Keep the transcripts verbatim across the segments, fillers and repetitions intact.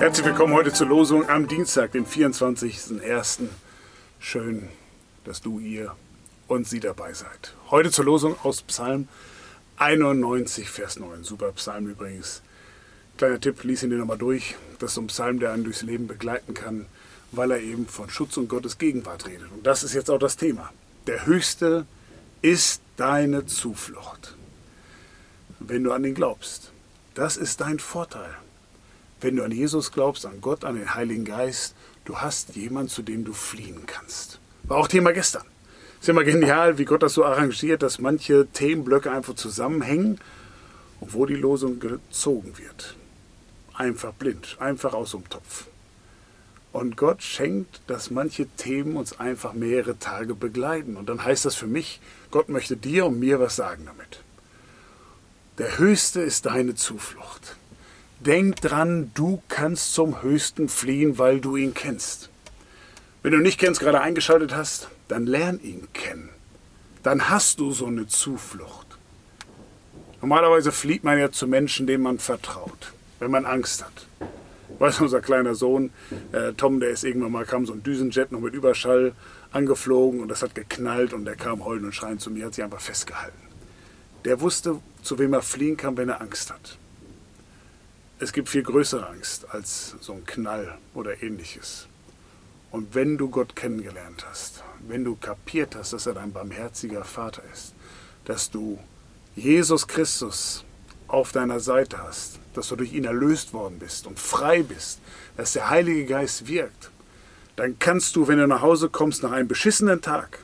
Herzlich willkommen heute zur Losung am Dienstag, den vierundzwanzigsten ersten Schön, dass du, ihr und sie dabei seid. Heute zur Losung aus Psalm einundneunzig, Vers neun. Super Psalm übrigens. Kleiner Tipp, lies ihn dir nochmal durch. Das ist so ein Psalm, der einen durchs Leben begleiten kann, weil er eben von Schutz und Gottes Gegenwart redet. Und das ist jetzt auch das Thema. Der Höchste ist deine Zuflucht. Wenn du an ihn glaubst, das ist dein Vorteil. Wenn du an Jesus glaubst, an Gott, an den Heiligen Geist, du hast jemanden, zu dem du fliehen kannst. War auch Thema gestern. Ist immer genial, wie Gott das so arrangiert, dass manche Themenblöcke einfach zusammenhängen und wo die Losung gezogen wird. Einfach blind, einfach aus dem Topf. Und Gott schenkt, dass manche Themen uns einfach mehrere Tage begleiten. Und dann heißt das für mich, Gott möchte dir und mir was sagen damit. Der Höchste ist deine Zuflucht. Denk dran, du kannst zum Höchsten fliehen, weil du ihn kennst. Wenn du ihn nicht kennst, gerade eingeschaltet hast, dann lern ihn kennen. Dann hast du so eine Zuflucht. Normalerweise flieht man ja zu Menschen, denen man vertraut, wenn man Angst hat. Ich weiß, unser kleiner Sohn, äh, Tom, der ist irgendwann mal, kam so ein Düsenjet noch mit Überschall angeflogen und das hat geknallt und der kam heulend und schreiend zu mir, hat sich einfach festgehalten. Der wusste, zu wem er fliehen kann, wenn er Angst hat. Es gibt viel größere Angst als so ein Knall oder ähnliches. Und wenn du Gott kennengelernt hast, wenn du kapiert hast, dass er dein barmherziger Vater ist, dass du Jesus Christus auf deiner Seite hast, dass du durch ihn erlöst worden bist und frei bist, dass der Heilige Geist wirkt, dann kannst du, wenn du nach Hause kommst nach einem beschissenen Tag,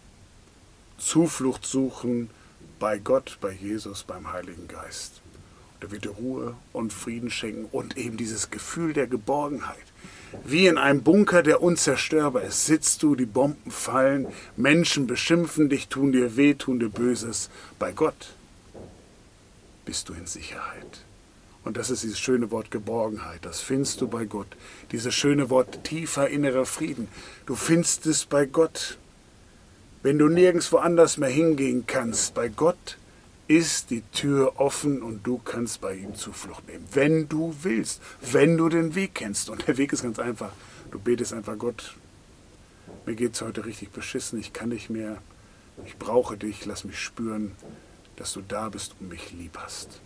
Zuflucht suchen bei Gott, bei Jesus, beim Heiligen Geist. Da wird dir Ruhe und Frieden schenken und eben dieses Gefühl der Geborgenheit. Wie in einem Bunker, der unzerstörbar ist, sitzt du, die Bomben fallen, Menschen beschimpfen dich, tun dir weh, tun dir Böses. Bei Gott bist du in Sicherheit. Und das ist dieses schöne Wort Geborgenheit, das findest du bei Gott. Dieses schöne Wort tiefer innerer Frieden, du findest es bei Gott. Wenn du nirgendwo anders mehr hingehen kannst, bei Gott ist die Tür offen und du kannst bei ihm Zuflucht nehmen. Wenn du willst, wenn du den Weg kennst. Und der Weg ist ganz einfach. Du betest einfach, Gott, mir geht es heute richtig beschissen, ich kann nicht mehr, ich brauche dich, lass mich spüren, dass du da bist und mich lieb hast.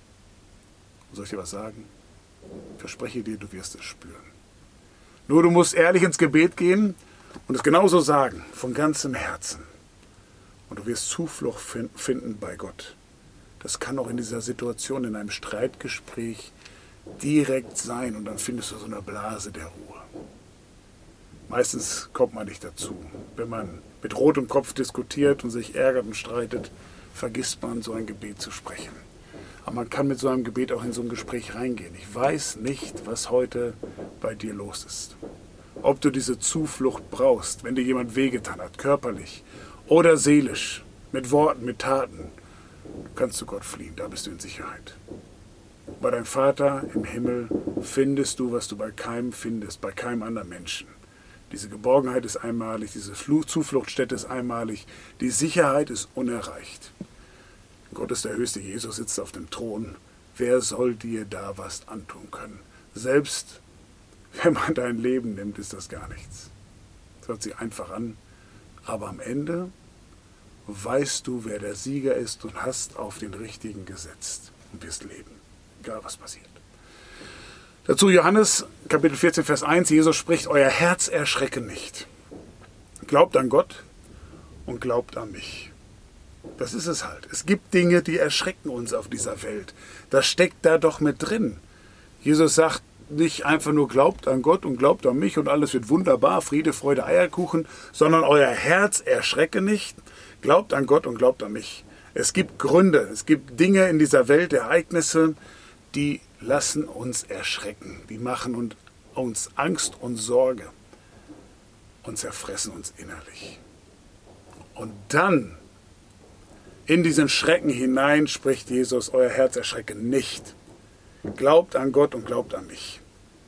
Soll ich dir was sagen? Ich verspreche dir, du wirst es spüren. Nur du musst ehrlich ins Gebet gehen und es genauso sagen, von ganzem Herzen. Und du wirst Zuflucht finden bei Gott. Das kann auch in dieser Situation, in einem Streitgespräch direkt sein. Und dann findest du so eine Blase der Ruhe. Meistens kommt man nicht dazu. Wenn man mit rotem Kopf diskutiert und sich ärgert und streitet, vergisst man, so ein Gebet zu sprechen. Aber man kann mit so einem Gebet auch in so ein Gespräch reingehen. Ich weiß nicht, was heute bei dir los ist. Ob du diese Zuflucht brauchst, wenn dir jemand wehgetan hat, körperlich oder seelisch, mit Worten, mit Taten, kannst du Gott fliehen, da bist du in Sicherheit. Bei deinem Vater im Himmel findest du, was du bei keinem findest, bei keinem anderen Menschen. Diese Geborgenheit ist einmalig, diese Zufluchtsstätte ist einmalig, die Sicherheit ist unerreicht. Gott ist der Höchste, Jesus sitzt auf dem Thron. Wer soll dir da was antun können? Selbst wenn man dein Leben nimmt, ist das gar nichts. Das hört sich einfach an. Aber am Ende weißt du, wer der Sieger ist und hast auf den Richtigen gesetzt und wirst leben, egal was passiert. Dazu Johannes, Kapitel vierzehn, Vers eins, Jesus spricht, euer Herz erschrecke nicht. Glaubt an Gott und glaubt an mich. Das ist es halt. Es gibt Dinge, die erschrecken uns auf dieser Welt. Das steckt da doch mit drin. Jesus sagt, nicht einfach nur glaubt an Gott und glaubt an mich und alles wird wunderbar, Friede, Freude, Eierkuchen, sondern euer Herz erschrecke nicht, glaubt an Gott und glaubt an mich. Es gibt Gründe, es gibt Dinge in dieser Welt, Ereignisse, die lassen uns erschrecken, die machen uns Angst und Sorge und zerfressen uns innerlich. Und dann, in diesen Schrecken hinein, spricht Jesus, euer Herz erschrecke nicht. Glaubt an Gott und glaubt an mich.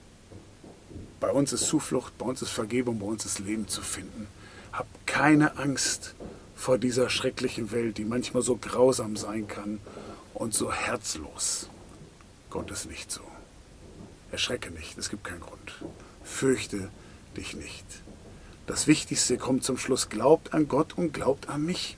Bei uns ist Zuflucht, bei uns ist Vergebung, bei uns ist Leben zu finden. Habt keine Angst vor dieser schrecklichen Welt, die manchmal so grausam sein kann und so herzlos. Gott ist nicht so. erschrecke nicht, es gibt keinen Grund. Fürchte dich nicht. Das Wichtigste kommt zum Schluss, glaubt an Gott und glaubt an mich.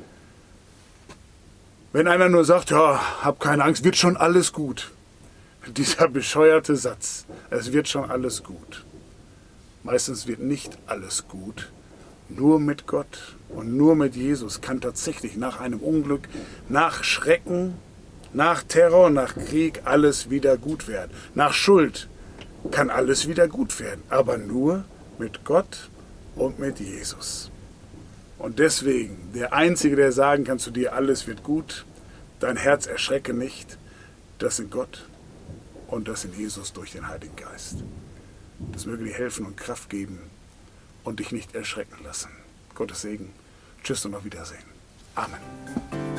Wenn einer nur sagt, ja, hab keine Angst, wird schon alles gut. Dieser bescheuerte Satz, es wird schon alles gut. Meistens wird nicht alles gut. Nur mit Gott und nur mit Jesus kann tatsächlich nach einem Unglück, nach Schrecken, nach Terror, nach Krieg alles wieder gut werden. Nach Schuld kann alles wieder gut werden, aber nur mit Gott und mit Jesus. Und deswegen, der Einzige, der sagen kann zu dir, alles wird gut, dein Herz erschrecke nicht, das sind Gott und das sind Jesus durch den Heiligen Geist. Das möge dir helfen und Kraft geben und dich nicht erschrecken lassen. Gottes Segen. Tschüss und auf Wiedersehen. Amen.